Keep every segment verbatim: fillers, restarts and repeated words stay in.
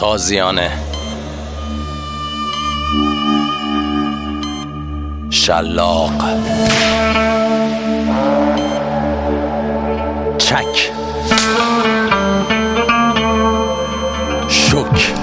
تازیانه شلاق چک شک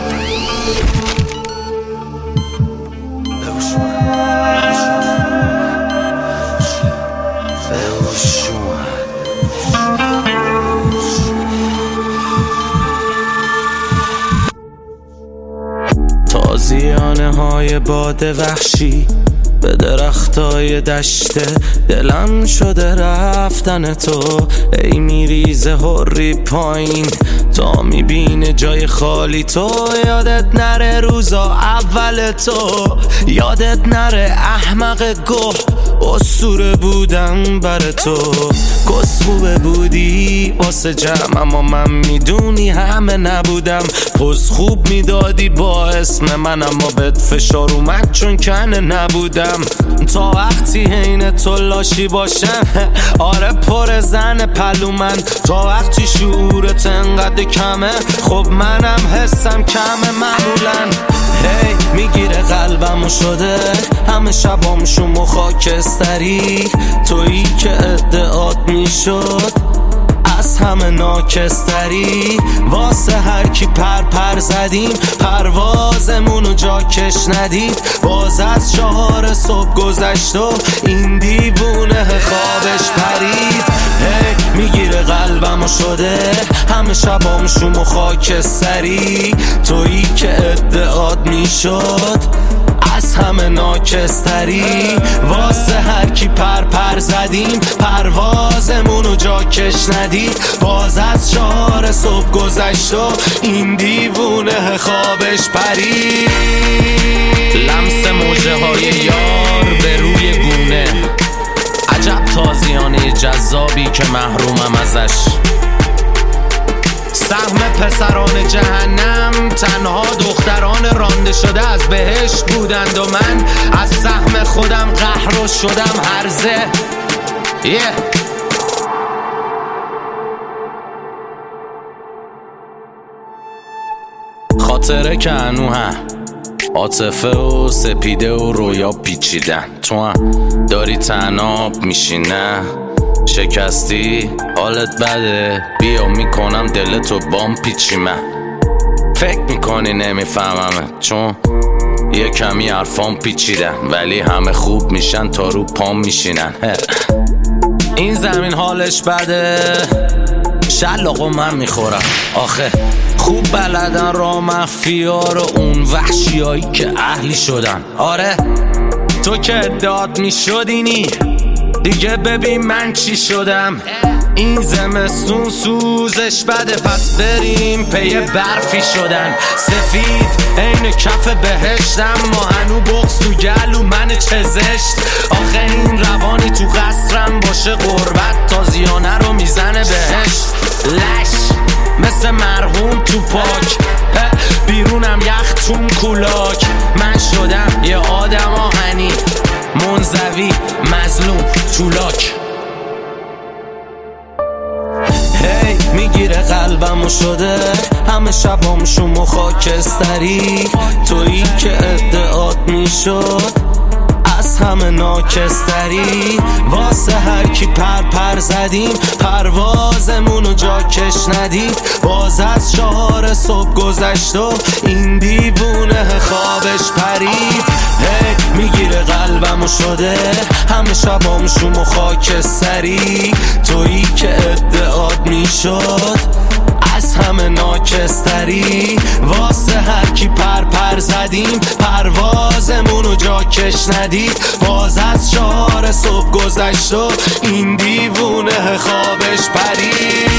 تازیانه های باد وحشی به درختای دشته دلم شده رفتن تو، ای میریزه هری پایین تا میبینه جای خالی تو. یادت نره روزا اول تو، یادت نره احمق گه اسطوره بودم بر تو. کسخوبه بودی واسه جمع اما من میدونی همه نبودم. پس خوب میدادی با اسم من اما بهت فشار اومد چون کنه نبودم. تا وقتی حین تو لاشی باشم آره پر زن پلو من. تا وقتی شعورت انقدر کمه خب منم حسم کمه معمولا. هی hey, میگیره قلبمو شده همه شبام شما خاکستری. تویی که ادعات میشد از همه ناکستری. واسه هر کی پر پر زدیم پروازمونو جا کش ندید. باز از چهار صبح گذشت و این دیوونه خوابش پرید. hey, میگیره قلبمو شده همه شبام شما خاکستری. تویی که ادعات میشد از همه ناکستری. واسه هر کی پر پر زدیم پروازمونو جا کش ندید. باز از چهار صبح گذشت و این دیوونه خوابش پرید. لمس موجه های یار به روی گونه، عجب تازیانه جذابی که محرومم ازش. سهم پسران جهنم تنها دختران رانده شده از بهشت بودند و من از سهم خودم قهر و شدم هرزه. yeah. خاطره که انو هم عاطفه و سپیده و رویا پیچیدن. تو هم داری تناب میشینه شکستی حالت بده بیا میکنم دلتو بام پیچی. من فکر میکنی نمیفهممه چون یه کمی حرفام پیچیدن ولی همه خوب میشن تا رو پام میشینن. این زمین حالش بده شلاقو من میخورم. آخه خوب بلدن را مخفیا رو اون وحشیایی که اهلی شدن. آره تو که ادعات میشدینی دیگه ببین من چی شدم. این زمستون سوزش بده پس بریم پی برفی شدن. سفید عین کف بهشتم ما هنو بغض تو گلو من چه زشت. آخه این روانی تو قصرم باشه غربت تازیانه رو میزنه بهشت. لش مثل مرحوم تو پاک بیرونم یخ تون کولاک. من شدم یه آدم آهنی منزوی مظلوم تولاک. هی hey, میگیره قلبمو شده همه شبام شما خاکستری. تویی که ادعات میشد از همه ناکستری. واسه هر کی پر پر زدیم پروازمونو جا کش ندید. باز از چهار صبح گذشت و این دیوونه خوابش پرید. hey, میگیره قلبمو شده همه شبام شما خاکستری. تویی که ادعات میشد از همه ناکستری. واسه هر کی پر پر زدیم پروازمونو جا کش ندید. باز از چهار صبح گذشت و این دیوونه خوابش پرید.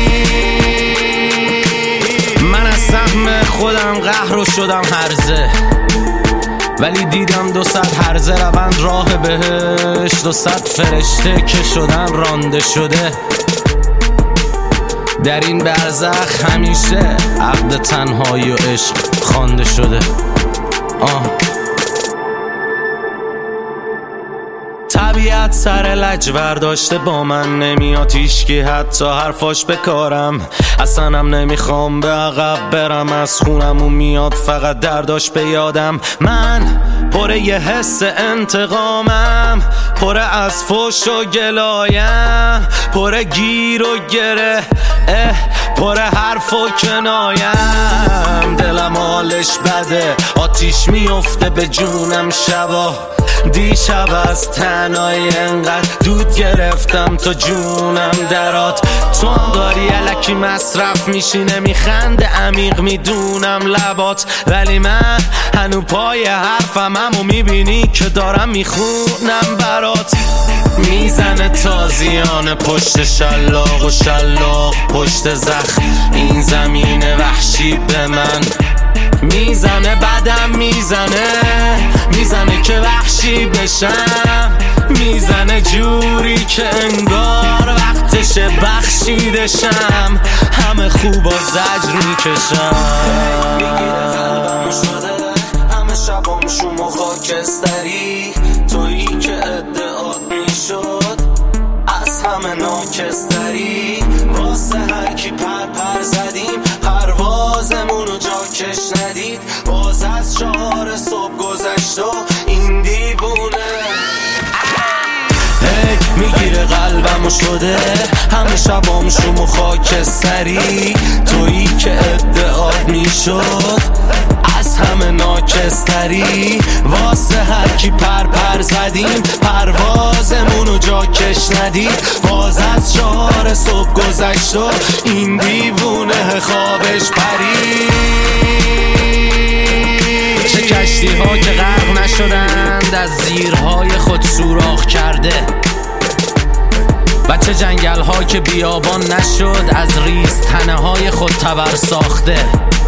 من از سهم خودم قهر و شدم هرزه ولی دیدم دو صد هرزه روند راه بهشت. دو صد فرشته که شدن رانده شده در این برزخ همیشه عقد تنهایی و عشق خوانده شده. آه طبیعت سر لجور داشته با من نمیاد هیچکی حتی حرفاش بکارم. اصلا هم نمیخوام به عقب برم، از خونمون میاد فقط درداش به یادم. من پر یه حس انتقامم، پر از فوش و گلایم، پر گیر و گره، اه پر حرف و کنایم. دلم حالش بده، آتیش میفته به جونم شبا. دیشب از تنهایی انقدر دود گرفتم تا جونم درات. تو هم داری الکی مصرف میشی، نمیخنده عمیق میدونم لبات، ولی من هنو پای حرفم همو میبینی که دارم میخونم برات. میزنه تازیانه پشت شلاق و شلاق پشت زخم، این زمین وحشی به من میزنه، بدم میزنه، میزنه که وحشی بشم، میزنه جوری که انگار وقتشه بخشیدشم، همه خوب و زجر میکشم. میگیره قلبمو شده همه شبام شوم و خاکستری، تویی که ادعات میشد از همه ناکستری. واسه هرکی پر پر زدیم پروازمونو جا کش ندید، باز از چهار صبح گذشت و این دیوونه هی میگیره قلبمو شده همه شبام شوم و خاکستری، تویی که ادعات میشد از همه ناکستری. واسه هرکی پر پر زدیم پروازمونو جا کش ندید، باز از چهار صبح گذشت و این دیوونه خوابش پرید. چه کشتی ها که غرق نشدند از زیرهای خود سوراخ کرده، و چه جنگل ها که بیابان نشد از ریز تنه های خود تبر ساخته،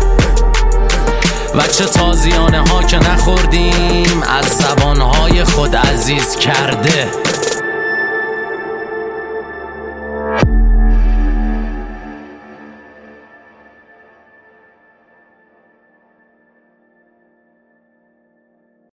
و چه تازیانه ها که نخوردیم از زبان های خود عزیز کرده.